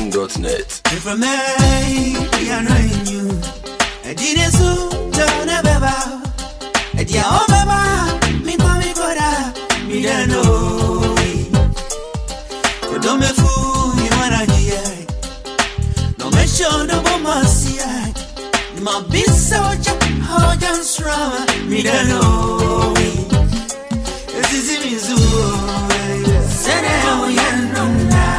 NigerWide.net. From me, we are knowing you. I didn't so turn a baba. I did all baba. Me come me go da. Me don't know. But don't me fool, you wanna hear. No me show no bomb see. My big soldier, how can strong. Me don't know. This is me zoo. Say that we are no.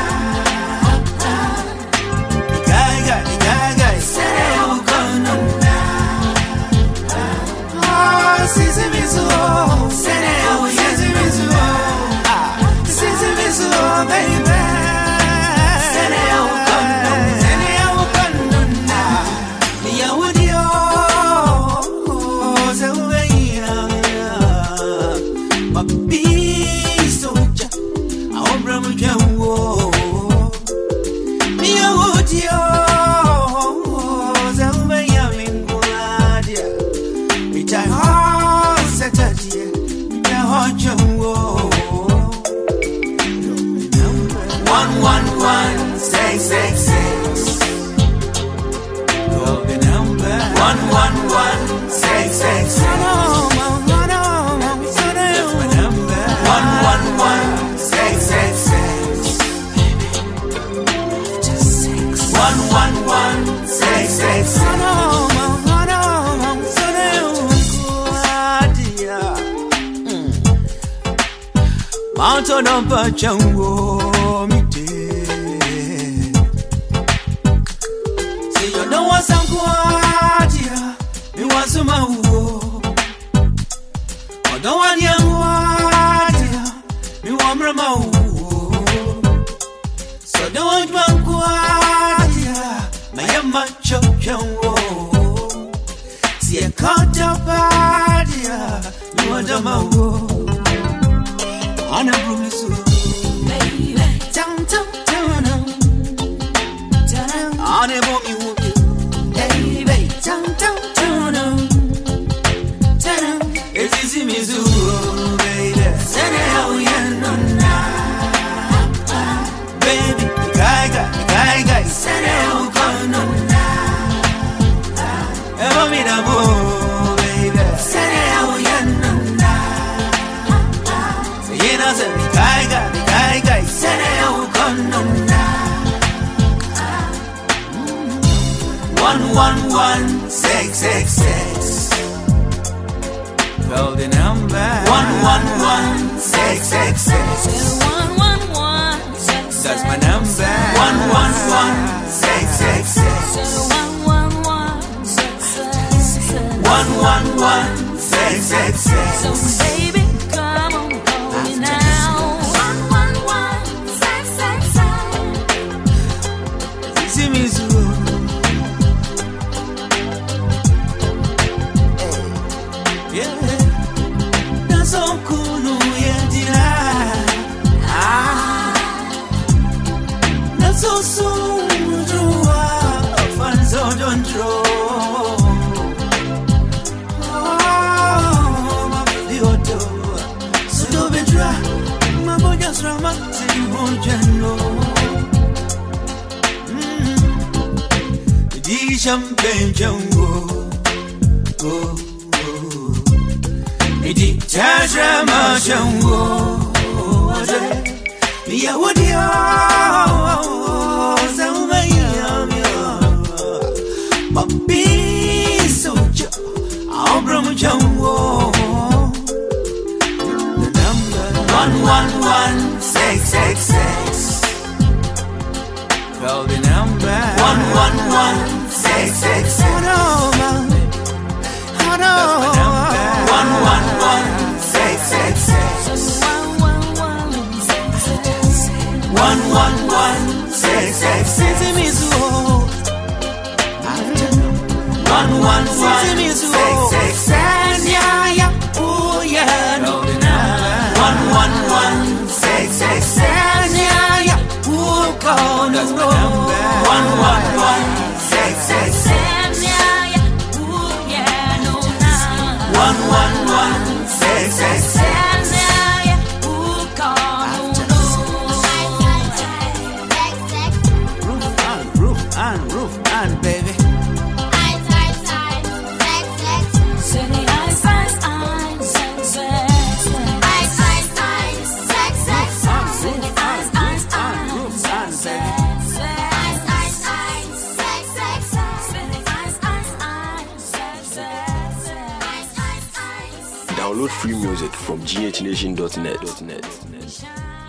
Mountain of a jungle, me dead. Say you don't want some quadia, you want some more. I don't want young quadia, you want more. So don't want quadia, my young macho jungle. See a cut up quadia, you want a more. On a promise, baby, down, on a boomy, baby, down, it's easy, Mizu, baby, send it out, baby, guy, send it out, ever meet a boo, baby, send it out, guy, send it out, 111-666. Call the number 111-666. 111-666. That's my number 111-666. 111-666. So baby, come on, call me now. 111-666. See me soon. So soon, you are fans of don't throw. Oh, my Theodo, so don't be dry. My boy just romantic, won't you know? The champagne jungle, oh, the Tajama jungle, me, I would my big soldier, I'll bring you the number 111-666. Call the number 111-666. Oh no, 111-666. 111-666. 111-666. Yeah, oh yeah, no. 111-666. Yeah, oh God, no. 111-666. Yeah, oh yeah, no. 111-666. Yeah, oh God, no. Download free music from ghnation.net.